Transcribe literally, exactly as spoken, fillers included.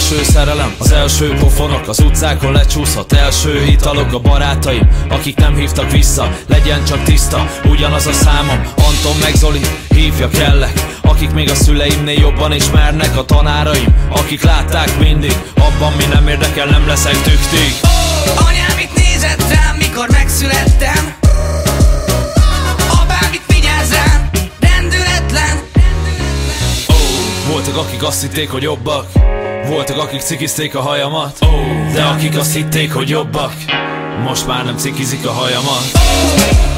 első szerelem, az első pofonok, az utcákon lecsúszott első italok. A barátaim, akik nem hívtak vissza, legyen csak tiszta, ugyanaz a számom. Anton meg Zoli, hívja kellek, akik még a szüleimnél jobban ismernek. A tanáraim, akik látták mindig, abban mi nem érdekel, nem leszek tüktig. Anyám itt nézett rám, mikor megszülettem. Apám itt vigyáz rám, rendületlen. Voltak akik azt hitték, hogy jobbak, voltak akik cikizték a hajamat, de akik azt hitték, hogy jobbak, most már nem cikizik a hajamat.